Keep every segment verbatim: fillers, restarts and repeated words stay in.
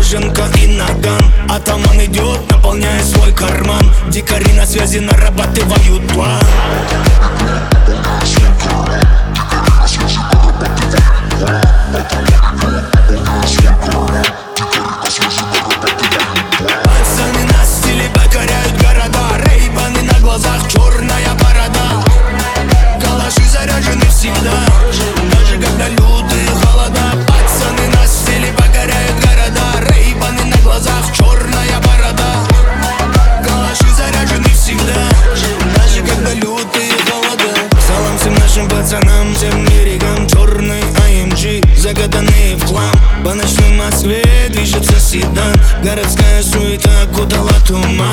ряженка и наган. Атаман идет, наполняя свой карман. Дикари на связи нарабатывают план. Пацаны на стиле покоряют города. Рейбаны на глазах, черная борода. Калаши заряжены всегда, даже когда лютые холода. Пацаны на стиле покоряют города. Рейбаны на глазах, черная борода. Калаши заряжены всегда, даже когда лютые холода. Салам всем нашим пацанам, всем берегам. Черный эй эм джи, загаданные в хлам. По ночной Москве движется седан. Городская суета окутала туман.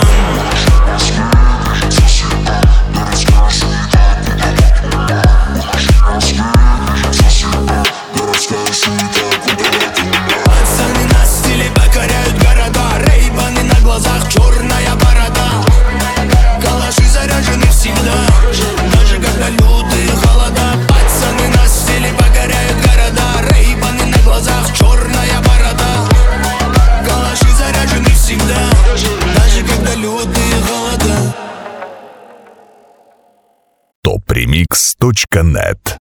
Пацаны на стиле покоряют города. Рейбаны на глазах, черная борода. Калаши заряжены всегда, даже когда лютые холода. Пацаны на стиле покоряют города. Рейбаны на глазах, черная борода. Калаши заряжены всегда, даже когда лютые холода. топ ремикс точка нет